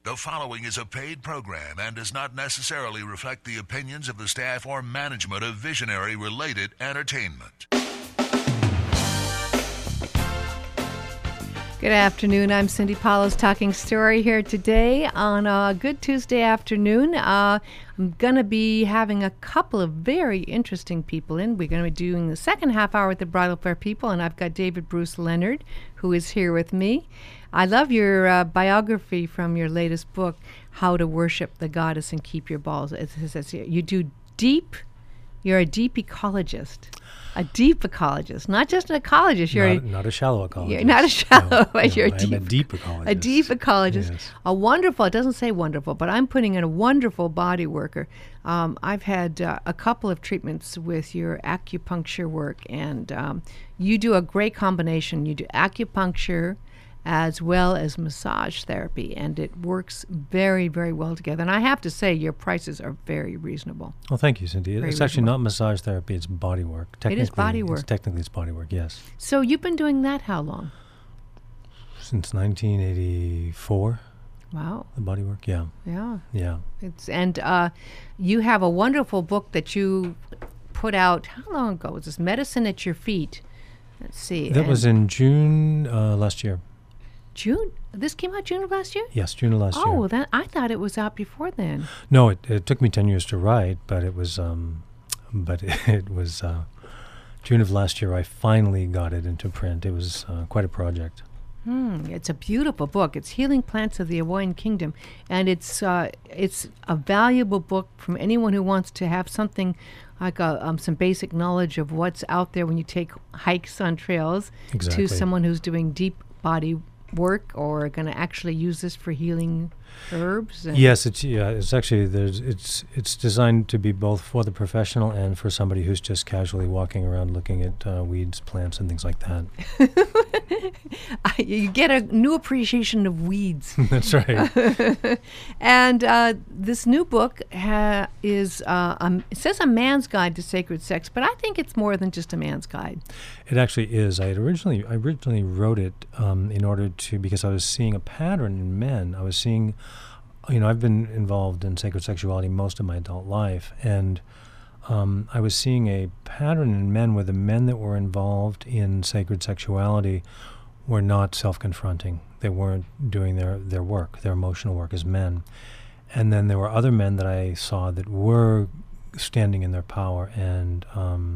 The following is a paid program and does not necessarily reflect the opinions of the staff or management of Visionary Related Entertainment. Good afternoon. I'm Cindy Paulos talking story here today on a good Tuesday afternoon. I'm going to be having a couple of very interesting people in. We're going to be doing the second half hour with the Bridal Fair people, and I've got David Bruce Leonard, who is here with me. I love your biography from your latest book, How to Worship the Goddess and Keep Your Balls. It says here, you're a deep ecologist. A deep ecologist, not just an ecologist. You're not a shallow ecologist. You're not a shallow, but you're I'm a deep ecologist. A deep ecologist. Yes. A wonderful, it doesn't say wonderful, but I'm putting in a wonderful body worker. I've had a couple of treatments with your acupuncture work, and you do a great combination. You do acupuncture as well as massage therapy, and it works very, very well together. And I have to say, your prices are very reasonable. Well, thank you, Cindy. It's actually not massage therapy, it's body work. It is body work. Technically, it's body work, yes. So you've been doing that how long? Since 1984. Wow. The body work, yeah. Yeah. Yeah. You have a wonderful book that you put out, how long ago was this? Medicine at Your Feet. Let's see. That was in June last year. June? This came out June of last year? Yes, June of last year. Oh, then I thought it was out before then. No, it took me 10 years to write, but it was June of last year I finally got it into print. It was quite a project. It's a beautiful book. It's Healing Plants of the Hawaiian Kingdom, and it's a valuable book from anyone who wants to have something like some basic knowledge of what's out there when you take hikes on trails. Exactly. To someone who's doing deep body work or going to actually use this for healing herbs. Yes, it's actually it's designed to be both for the professional and for somebody who's just casually walking around looking at weeds, plants, and things like that. You get a new appreciation of weeds. That's right. And this new book it says a man's guide to sacred sex, but I think it's more than just a man's guide. It actually is. I originally wrote it in order to, because I was seeing a pattern in men. I was seeing, I've been involved in sacred sexuality most of my adult life, and I was seeing a pattern in men where the men that were involved in sacred sexuality were not self-confronting. They weren't doing their work, their emotional work as men. And then there were other men that I saw that were standing in their power and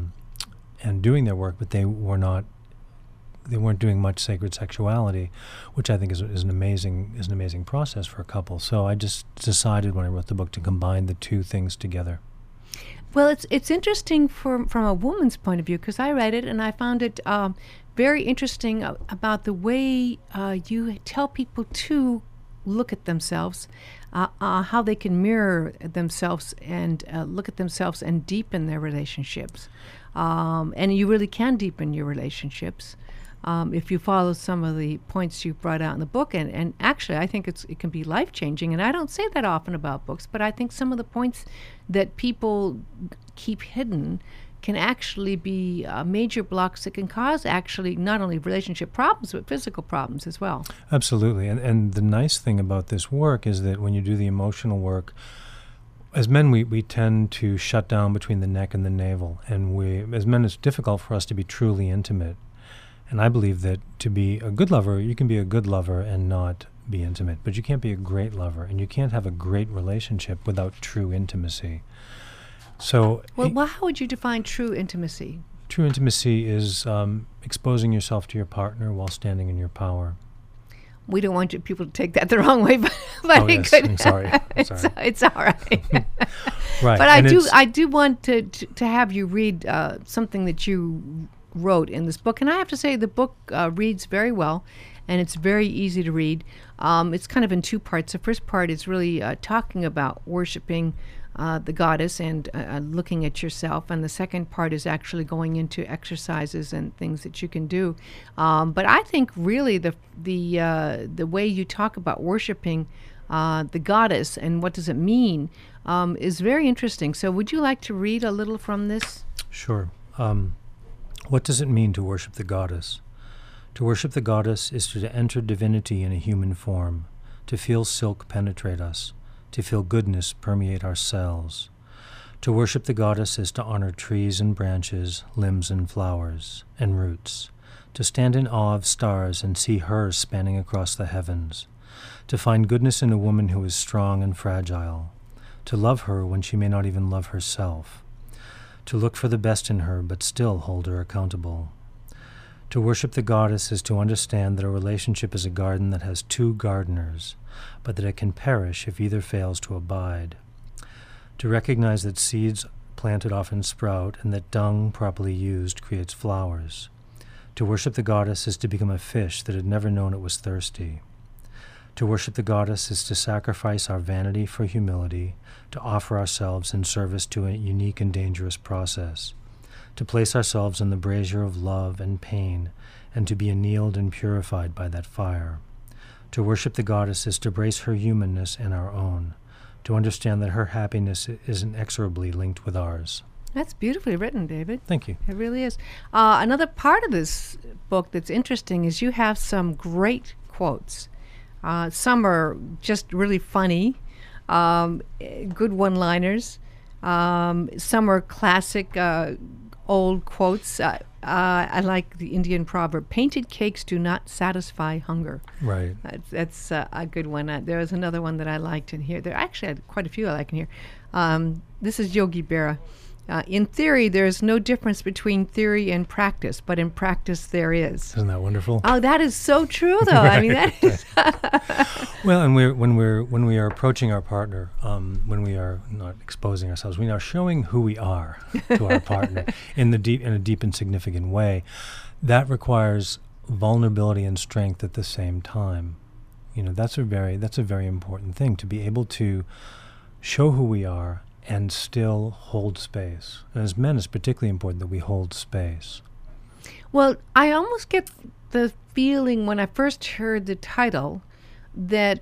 doing their work, but they weren't doing much sacred sexuality, which I think is an amazing process for a couple. So I just decided when I wrote the book to combine the two things together. Well, it's interesting from a woman's point of view, because I read it and I found it very interesting about the way you tell people to look at themselves, how they can mirror themselves and look at themselves and deepen their relationships. And you really can deepen your relationships if you follow some of the points you brought out in the book. And actually, I think it can be life-changing. And I don't say that often about books, but I think some of the points that people keep hidden can actually be major blocks that can cause actually not only relationship problems, but physical problems as well. Absolutely. And the nice thing about this work is that when you do the emotional work, as men, we tend to shut down between the neck and the navel. And as men, it's difficult for us to be truly intimate. And I believe that to be a good lover, you can be a good lover and not be intimate, but you can't be a great lover, and you can't have a great relationship without true intimacy. So, well, how would you define true intimacy? True intimacy is exposing yourself to your partner while standing in your power. We don't want people to take that the wrong way, but yes. could. I'm sorry. It's all right. Right. But I do want to have you read something that you wrote in this book, and I have to say the book reads very well, and it's very easy to read. It's kind of in two parts. The first part is really talking about worshiping the goddess and looking at yourself, and the second part is actually going into exercises and things that you can do. But I think really the way you talk about worshiping the goddess and what does it mean is very interesting. So would you like to read a little from this? Sure. What does it mean to worship the goddess? To worship the goddess is to enter divinity in a human form, to feel silk penetrate us, to feel goodness permeate our cells. To worship the goddess is to honor trees and branches, limbs and flowers, and roots. To stand in awe of stars and see her spanning across the heavens. To find goodness in a woman who is strong and fragile. To love her when she may not even love herself. To look for the best in her but still hold her accountable. To worship the goddess is to understand that a relationship is a garden that has two gardeners, but that it can perish if either fails to abide. To recognize that seeds planted often sprout and that dung properly used creates flowers. To worship the goddess is to become a fish that had never known it was thirsty. To worship the goddess is to sacrifice our vanity for humility, to offer ourselves in service to a unique and dangerous process, to place ourselves in the brazier of love and pain, and to be annealed and purified by that fire. To worship the goddess is to brace her humanness and our own, to understand that her happiness is inexorably linked with ours. That's beautifully written, David. Thank you. It really is. Another part of this book that's interesting is you have some great quotes. Some are just really funny, good one-liners. Some are classic old quotes. I like the Indian proverb, "Painted cakes do not satisfy hunger." Right. That's a good one. There was another one that I liked in here. There actually had quite a few I like in here. This is Yogi Berra. In theory, there is no difference between theory and practice, but in practice there is. Isn't that wonderful? Oh, that is so true, though. I mean, that is. Well, and when we are approaching our partner, when we are not exposing ourselves, we are showing who we are to our partner in a deep and significant way. That requires vulnerability and strength at the same time. You know, that's a very important thing, to be able to show who we are and still hold space. And as men, it's particularly important that we hold space. Well, I almost get the feeling when I first heard the title that,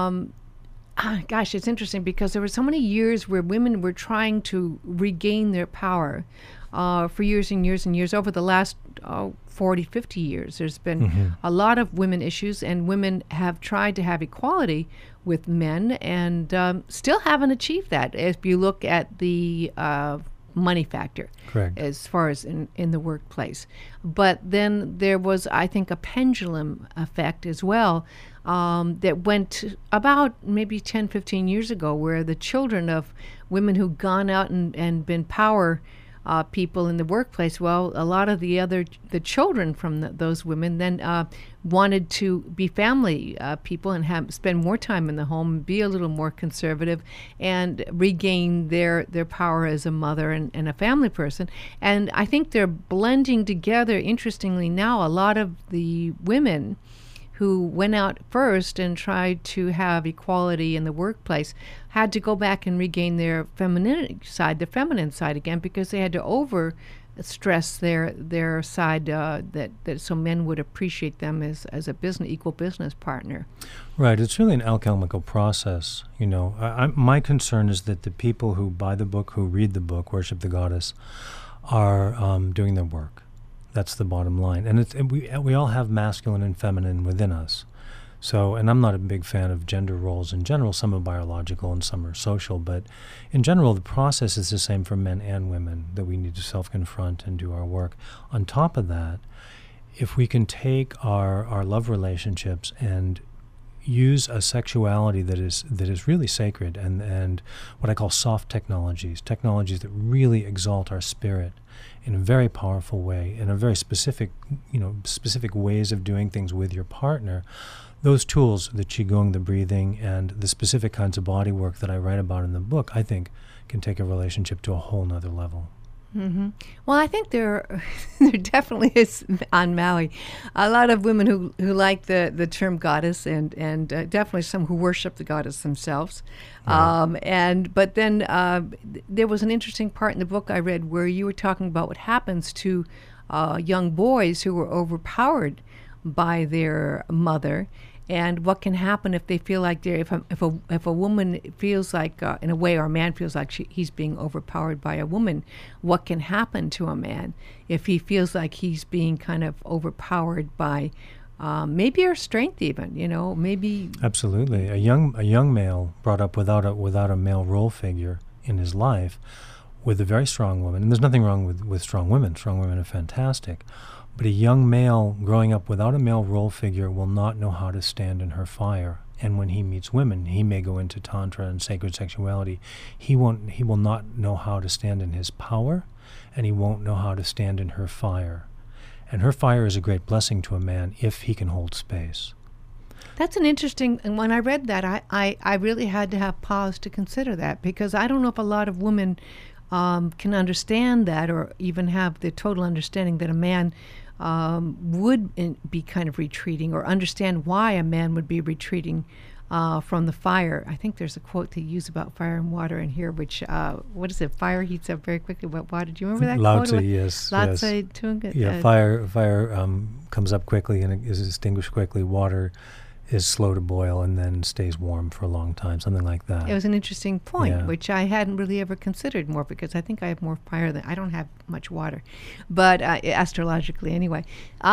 gosh, it's interesting because there were so many years where women were trying to regain their power for years and years and years. Over the last 40, 50 years, there's been a lot of women issues, and women have tried to have equality with men and still haven't achieved that. If you look at the money factor, correct, as far as in the workplace. But then there was, I think, a pendulum effect as well that went about maybe 10, 15 years ago, where the children of women who'd gone out and been power people in the workplace, well, a lot of the children from those women then wanted to be family people and spend more time in the home, be a little more conservative, and regain their power as a mother and a family person. And I think they're blending together, interestingly now, a lot of the women who went out first and tried to have equality in the workplace had to go back and regain their feminine side again, because they had to over-stress their side that so men would appreciate them as a equal business partner. Right. It's really an alchemical process. You know, my concern is that the people who buy the book, who read the book, Worship the Goddess, are doing their work. That's the bottom line. And we all have masculine and feminine within us. So, and I'm not a big fan of gender roles in general. Some are biological and some are social. But in general, the process is the same for men and women, that we need to self-confront and do our work. On top of that, if we can take our love relationships and use a sexuality that is really sacred and what I call soft technologies that really exalt our spirit in a very powerful way, in a very specific ways of doing things with your partner. Those tools, the Qigong, the breathing, and the specific kinds of body work that I write about in the book, I think can take a relationship to a whole nother level. Mm-hmm. Well, I think there definitely is on Maui a lot of women who like the term goddess, and definitely some who worship the goddess themselves. Right. But then there was an interesting part in the book I read where you were talking about what happens to young boys who were overpowered by their mother, and what can happen if they feel like if a woman feels like in a way, or a man feels like he's being overpowered by a woman, what can happen to a man if he feels like he's being kind of overpowered by maybe our strength even, maybe. Absolutely. A young male brought up without a male role figure in his life with a very strong woman, and there's nothing wrong with strong women. Strong women are fantastic. But a young male growing up without a male role figure will not know how to stand in her fire. And when he meets women, he may go into tantra and sacred sexuality. He will not know how to stand in his power, and he won't know how to stand in her fire. And her fire is a great blessing to a man if he can hold space. That's an interesting, and when I read that, I really had to have pause to consider that, because I don't know if a lot of women can understand that, or even have the total understanding that a man would be kind of retreating, or understand why a man would be retreating from the fire. I think there's a quote they use about fire and water in here, which, what is it? Fire heats up very quickly, but water, do you remember that Lao quote? Tzu, yes. Lao Tzu, Tunga. Yeah, fire comes up quickly and is extinguished quickly. Water is slow to boil and then stays warm for a long time, something like that. It was an interesting point, Yeah. which I hadn't really ever considered more, because I think I have more fire than, I don't have much water, but astrologically anyway.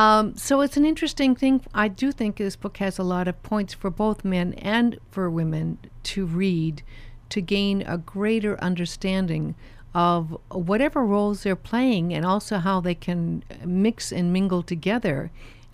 So it's an interesting thing. I do think this book has a lot of points for both men and for women to read, to gain a greater understanding of whatever roles they're playing, and also how they can mix and mingle together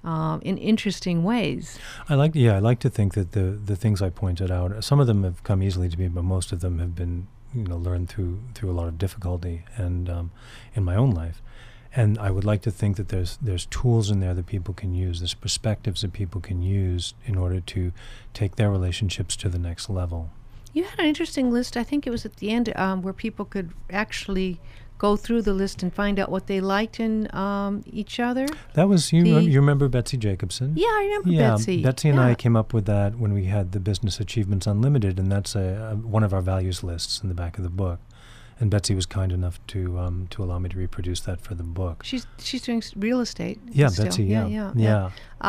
in interesting ways. I like to think that the things I pointed out, some of them have come easily to me, but most of them have been learned through a lot of difficulty and in my own life. And I would like to think that there's tools in there that people can use, there's perspectives that people can use in order to take their relationships to the next level. You had an interesting list. I think it was at the end where people could actually go through the list and find out what they liked in each other. That was, you remember Betsy Jacobson? Yeah, I remember Betsy. Betsy and I came up with that when we had the Business Achievements Unlimited, and that's one of our values lists in the back of the book. And Betsy was kind enough to allow me to reproduce that for the book. She's doing real estate. Yeah, still. Betsy, yeah.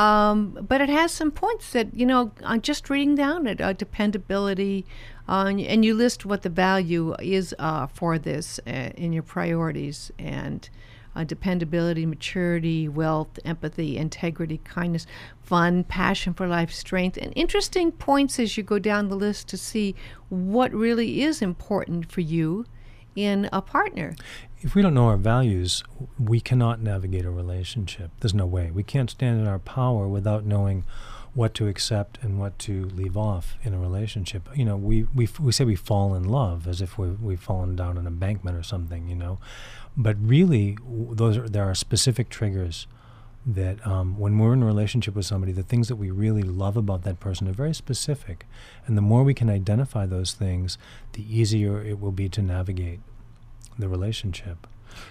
But it has some points that, just reading down it, dependability, and you list what the value is for this in your priorities, and dependability, maturity, wealth, empathy, integrity, kindness, fun, passion for life, strength, and interesting points as you go down the list to see what really is important for you in a partner. If we don't know our values, we cannot navigate a relationship. There's no way. We can't stand in our power without knowing what to accept and what to leave off in a relationship. We say we fall in love as if we've fallen down an embankment or something, But really, there are specific triggers that when we're in a relationship with somebody, the things that we really love about that person are very specific. And the more we can identify those things, the easier it will be to navigate the relationship.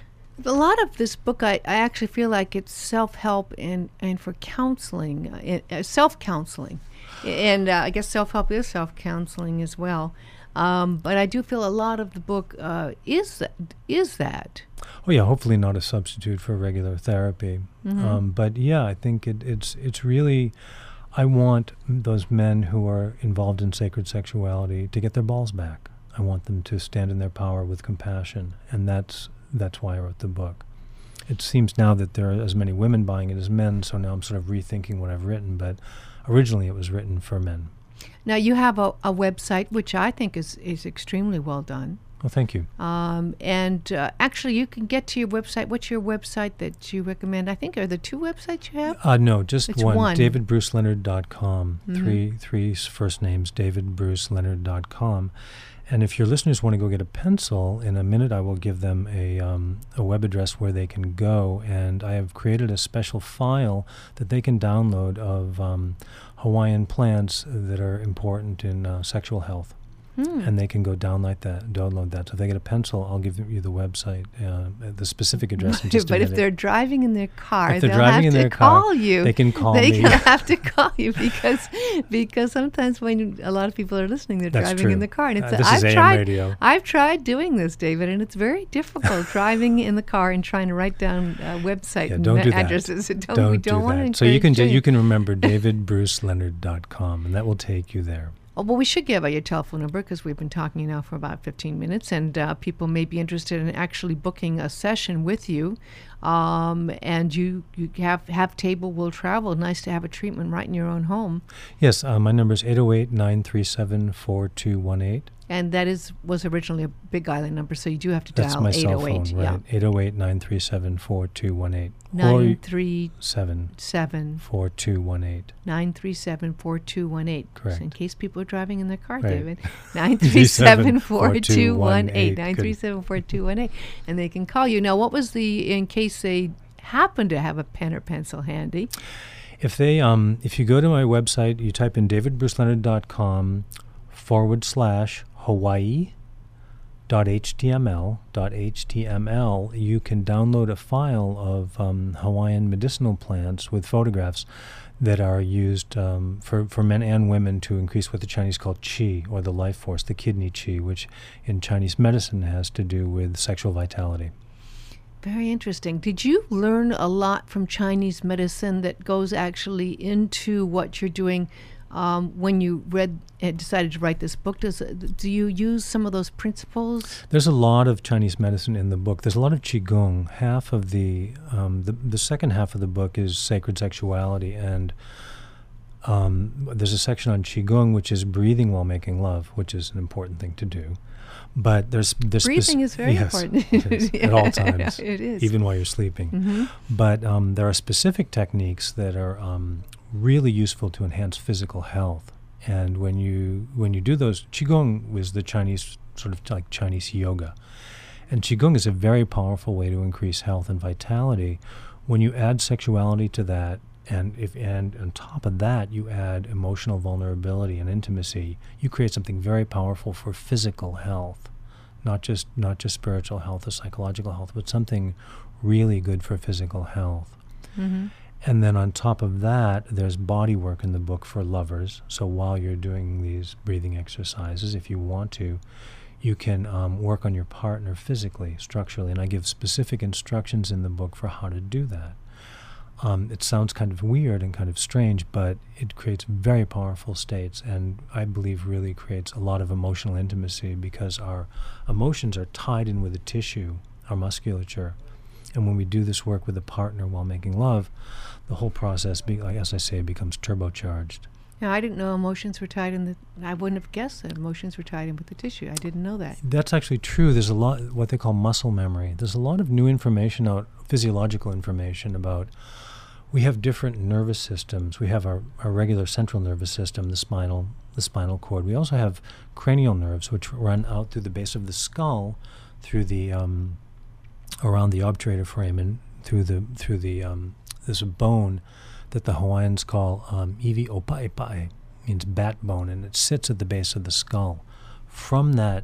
A lot of this book, I actually feel like it's self-help and for counseling, self-counseling. And I guess self-help is self-counseling as well. But I do feel a lot of the book is that. Oh yeah, hopefully not a substitute for regular therapy. Mm-hmm. But yeah, I think it's really, I want those men who are involved in sacred sexuality to get their balls back. I want them to stand in their power with compassion, and that's why I wrote the book. It seems now that there are as many women buying it as men, so now I'm sort of rethinking what I've written, but originally it was written for men. Now you have a website, which I think is extremely well done. Well, thank you. And actually, you can get to your website. What's your website that you recommend? I think, are there two websites you have? No, just it's one. DavidBruceLeonard.com. Mm-hmm. Three first names, DavidBruceLeonard.com. And if your listeners want to go get a pencil, in a minute I will give them a web address where they can go. And I have created a special file that they can download of Hawaiian plants that are important in sexual health. And they can go download that. So if they get a pencil, I'll give you the website, the specific address in just a minute. But if they're driving in their car, they'll have to call you. They can call me. They have to call you because sometimes when a lot of people are listening, they're That's driving true. in the car. And it's This is AM radio. I've tried doing this, David, and it's very difficult driving in the car and trying to write down website addresses. We don't want to. So you can remember DavidBruceLeonard.com, and that will take you there. Oh, well, we should give out your telephone number because we've been talking now for about 15 minutes, and people may be interested in actually booking a session with you and you have table will travel. Nice to have a treatment right in your own home. Yes, my number is 808-937-4218. And that was originally a Big Island number, so you do have to That's dial my 808. cell phone, right? 808-937-4218. 937-4218. 937-4218. Correct. So in case people are driving in their car, Right. David. 937-4218. 937-4218. 937-4218. And they can call you. Now, what was in case they happen to have a pen or pencil handy? If they, if you go to my website, you type in davidbruceleonard.com/Hawaii.html, you can download a file of Hawaiian medicinal plants with photographs that are used for men and women to increase what the Chinese call qi, or the life force, the kidney qi, which in Chinese medicine has to do with sexual vitality. Very interesting. Did you learn a lot from Chinese medicine that goes actually into what you're doing when you decided to write this book? Do you use some of those principles? There's a lot of Chinese medicine in the book. There's a lot of Qigong. Half of the second half of the book is sacred sexuality, and there's a section on Qigong, which is breathing while making love, which is an important thing to do. But there's breathing is very important. At all times. It is. Even while you're sleeping. Mm-hmm. But there are specific techniques that are really useful to enhance physical health. And when you do those, Qigong was the Chinese, sort of like Chinese yoga. And Qigong is a very powerful way to increase health and vitality. When you add sexuality to that, and on top of that you add emotional vulnerability and intimacy, you create something very powerful for physical health, not just spiritual health or psychological health, but something really good for physical health. Mm-hmm. And then on top of that, there's body work in the book for lovers. So while you're doing these breathing exercises, if you want to, you can work on your partner physically, structurally, and I give specific instructions in the book for how to do that. It sounds kind of weird and kind of strange, but it creates very powerful states, and I believe really creates a lot of emotional intimacy, because our emotions are tied in with the tissue, our musculature. And when we do this work with a partner while making love, the whole process, as I say, becomes turbocharged. Now, I didn't know emotions were tied in I wouldn't have guessed that emotions were tied in with the tissue. I didn't know that. That's actually true. There's a lot, what they call muscle memory. There's a lot of new information out, physiological information about, we have different nervous systems. We have our regular central nervous system, the spinal cord. We also have cranial nerves, which run out through the base of the skull, through the around the obturator frame, and through the there's a bone that the Hawaiians call iwi opaipai, means bat bone, and it sits at the base of the skull. From that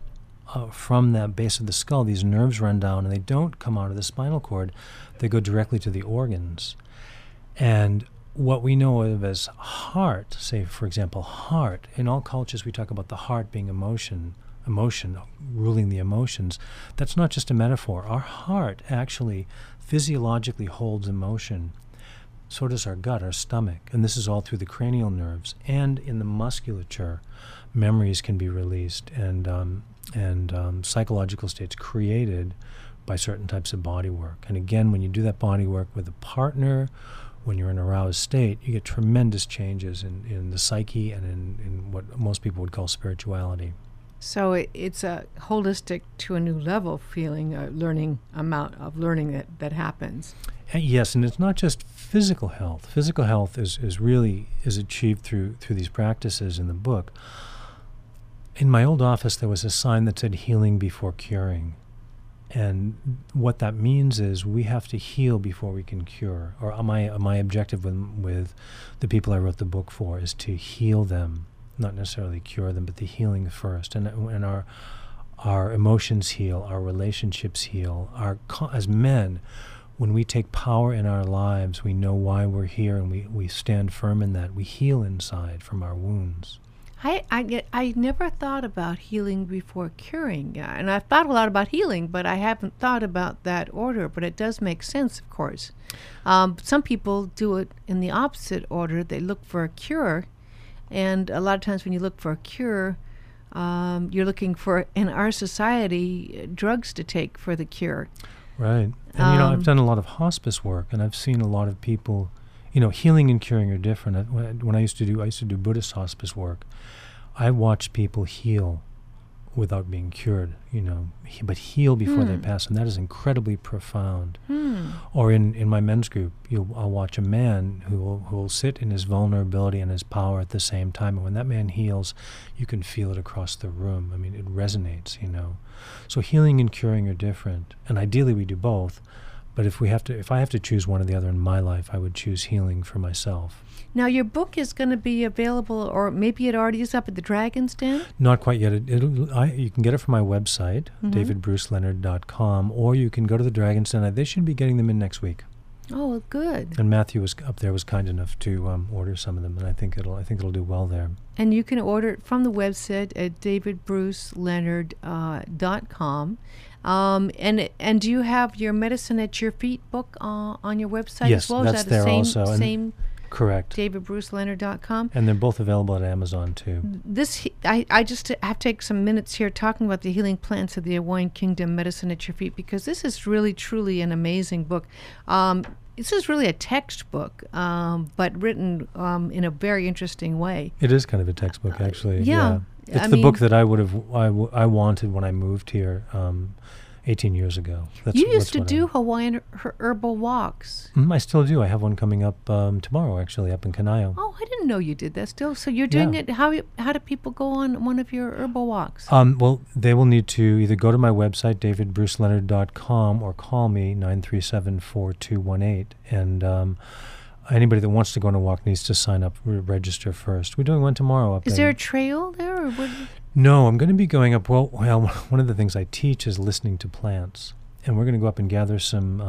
base of the skull, these nerves run down, and they don't come out of the spinal cord. They go directly to the organs. And what we know of as heart, say, for example, heart, in all cultures we talk about the heart being emotion ruling the emotions. That's not just a metaphor. Our heart actually physiologically holds emotion. So does our gut, our stomach. And this is all through the cranial nerves. And in the musculature, memories can be released, and psychological states created by certain types of body work. And again, when you do that body work with a partner, when you're in an aroused state, you get tremendous changes in the psyche and in what most people would call spirituality. So it's a holistic to a new level feeling, amount of learning that happens. Yes, and it's not just physical health. Physical health is achieved through these practices in the book. In my old office, there was a sign that said "healing before curing." And what that means is we have to heal before we can cure. Or my objective with the people I wrote the book for is to heal them, not necessarily cure them, but the healing first. And our emotions heal, our relationships heal. As men, when we take power in our lives, we know why we're here, and we stand firm in that. We heal inside from our wounds. I never thought about healing before curing, and I've thought a lot about healing, but I haven't thought about that order. But it does make sense, of course. Some people do it in the opposite order. They look for a cure, and a lot of times when you look for a cure, you're looking for, in our society, drugs to take for the cure. Right. And, I've done a lot of hospice work, and I've seen a lot of people, healing and curing are different. When I used to do Buddhist hospice work, I watched people heal without being cured, but heal before they pass, and that is incredibly profound. Or in my men's group, I'll watch a man who will sit in his vulnerability and his power at the same time, and when that man heals, you can feel it across the room. I mean, it resonates, So healing and curing are different, and ideally we do both. But if I have to choose one or the other in my life, I would choose healing for myself. Now, your book is going to be available, or maybe it already is up at the Dragon's Den? Not quite yet. You can get it from my website, davidbruceleonard.com, or you can go to the Dragon's Den. They should be getting them in next week. Oh, good. And Matthew was up there, was kind enough to order some of them, and I think it'll do well there. And you can order it from the website at davidbruceleonard.com. And do you have your Medicine at Your Feet book on your website as well? Yes, that's there also. Same. Correct. davidbruceleonard.com. And they're both available at Amazon too. I just have to take some minutes here talking about the healing plants of the Hawaiian Kingdom, Medicine at Your Feet, because this is really, truly an amazing book. This is really a textbook, but written in a very interesting way. It is kind of a textbook, actually. Yeah. It's the book that I wanted when I moved here 18 years ago. You used to do Hawaiian herbal walks. I still do. I have one coming up tomorrow, actually, up in Kanaio. Oh, I didn't know you did that still. So you're doing it. How do people go on one of your herbal walks? Well, they will need to either go to my website, davidbruceleonard.com, or call me, 937-4218. And anybody that wants to go on a walk needs to sign up, register first. We're doing one tomorrow up there. Is there a trail there? Or No, I'm going to be going up. Well, one of the things I teach is listening to plants, and we're going to go up and gather some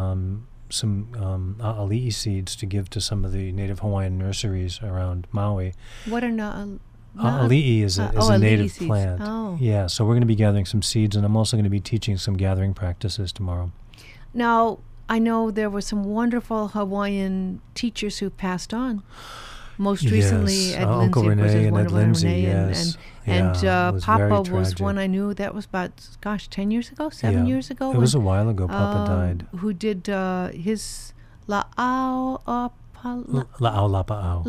ali'i seeds to give to some of the native Hawaiian nurseries around Maui. What are ali'i is a native seeds. plant. Oh. Yeah, so we're going to be gathering some seeds, and I'm also going to be teaching some gathering practices tomorrow. Now, I know there were some wonderful Hawaiian teachers who passed on. Most recently, Ed Lindsay, Uncle Renee and Ed Lindsay, Renee, and Papa was one I knew. That was about 10 yees ago, 7 years ago. It was a while ago. Papa died. Who did his La'au Lapa'au.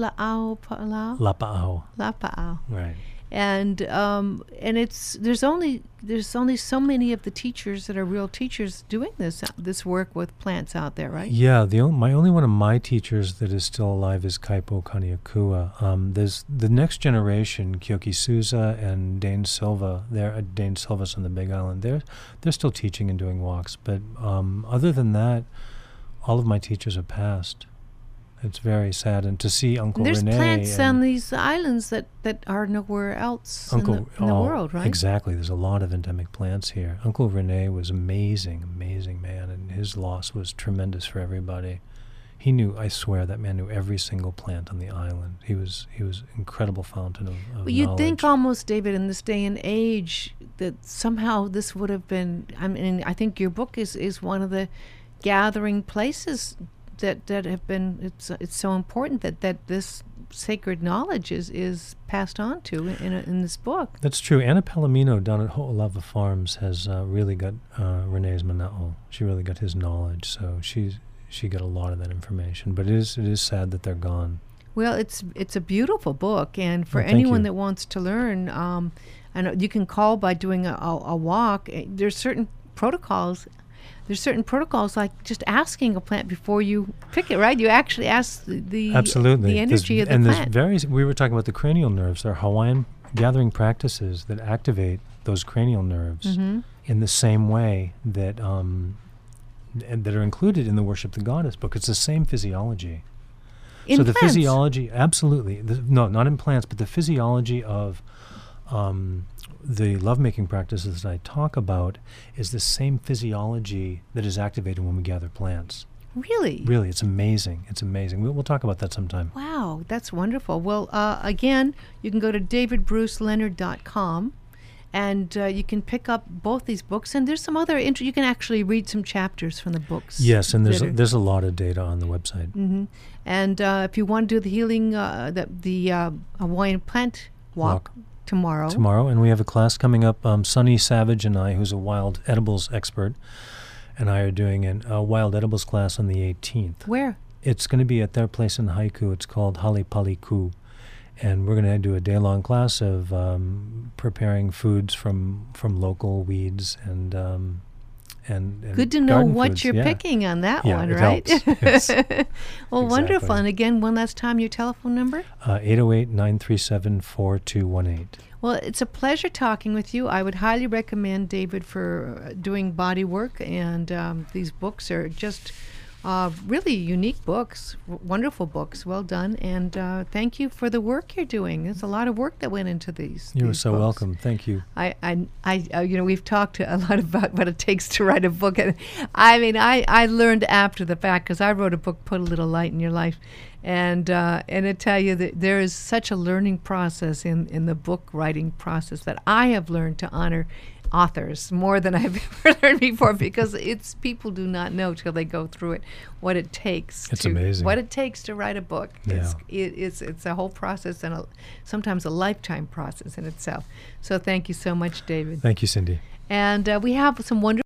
Lapa'au. Right. And there's only so many of the teachers that are real teachers doing this work with plants out there, right? Yeah, only one of my teachers that is still alive is Kaipo Kaniakua. There's the next generation, Kyoki Souza and Dane Silva. Dane Silva's on the Big Island. They're still teaching and doing walks, but other than that, all of my teachers have passed. It's very sad, and to see Uncle Renee. There's plants on these islands that are nowhere else in the world, right? Exactly. There's a lot of endemic plants here. Uncle Renee was amazing man, and his loss was tremendous for everybody. I swear, that man knew every single plant on the island. He was an incredible fountain of knowledge. You'd think almost, David, in this day and age, that somehow this would have been, I think your book is one of the gathering places that have been, it's so important that this sacred knowledge is passed on to in this book. That's true. Anna Palomino down at Ho'olava Farms has really got Renee's mana'o. She really got his knowledge, so she got a lot of that information. But it is sad that they're gone. Well, it's a beautiful book, and for anyone that wants to learn, and you can call by doing a walk. There's certain protocols. There's certain protocols, like just asking a plant before you pick it, right? You actually ask the energy of the plant. We were talking about the cranial nerves. There are Hawaiian gathering practices that activate those cranial nerves in the same way that that are included in the Worship the Goddess book. It's the same physiology. In so plants? The physiology, absolutely. No, not in plants, but the physiology of the lovemaking practices that I talk about is the same physiology that is activated when we gather plants. Really? Really, it's amazing. It's amazing. We'll talk about that sometime. Wow, that's wonderful. Well, again, you can go to davidbruceleonard.com, and you can pick up both these books. And there's some other you can actually read some chapters from the books. Yes, and there's a lot of data on the website. Mm-hmm. And if you want to do the healing, the Hawaiian plant walk. Tomorrow, and we have a class coming up. Sunny Savage and I, who's a wild edibles expert, and I are doing a wild edibles class on the 18th. Where? It's going to be at their place in Haiku. It's called Halipaliku. And we're going to do a day-long class of preparing foods from local weeds and good to know garden what foods. you're Yeah. picking on that Yeah, one, it right? helps. Yes. Well, wonderful. Exactly. And again, one last time, your telephone number? 808-937-4218. Well, it's a pleasure talking with you. I would highly recommend David for doing body work, and these books are just really unique books, wonderful books. Well done, and thank you for the work you're doing. There's a lot of work that went into these. You are these so books. welcome. Thank you. We've talked a lot about what it takes to write a book, and I learned after the fact because I wrote a book, Put a Little Light in Your Life, and I tell you that there is such a learning process in the book writing process that I have learned to honor authors more than I've ever learned before, because it's people do not know till they go through it what it takes. It's amazing. What it takes to write a book. Yeah. It's a whole process, and sometimes a lifetime process in itself. So thank you so much, David. Thank you, Cindy. And we have some wonderful